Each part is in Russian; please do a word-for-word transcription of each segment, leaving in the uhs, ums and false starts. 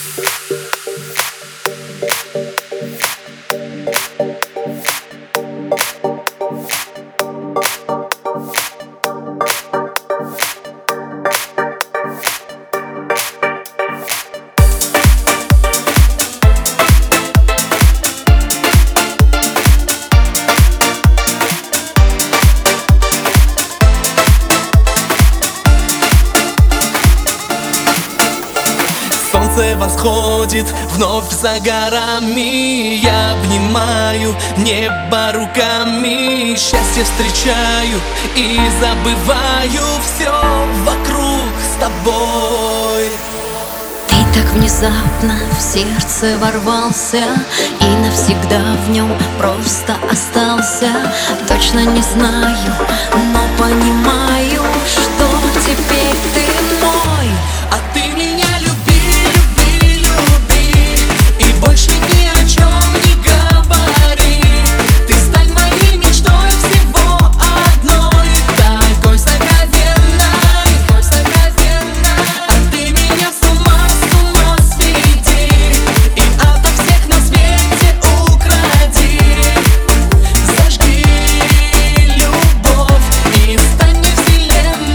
Солнце восходит вновь за горами. Я обнимаю небо руками. Счастье встречаю и забываю все вокруг с тобой. Ты так внезапно в сердце ворвался и навсегда в нем просто остался. Точно не знаю, но понимаю, что теперь ты мой. А ты меня люби, люби, люби, и больше ни о чем не говори. Ты стань моей мечтой всего одной, такой сокровенной, такой сокровенной. А ты меня с ума, с ума сведи, и ото всех на свете укради. Зажги любовь и стань мне вселенной.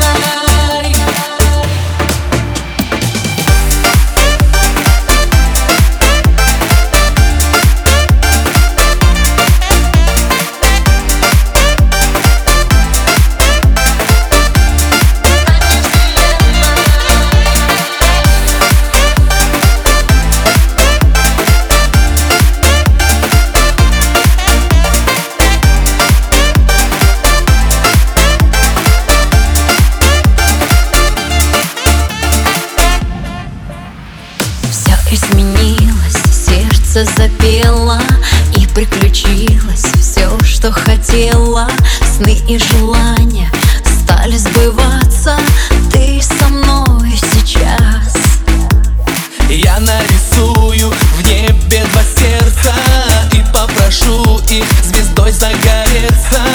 Все изменилось, сердце запело, и приключилось все, что хотела. Сны и желания стали сбываться. Ты со мной сейчас. Я нарисую в небе два сердца и попрошу их звездой загореться.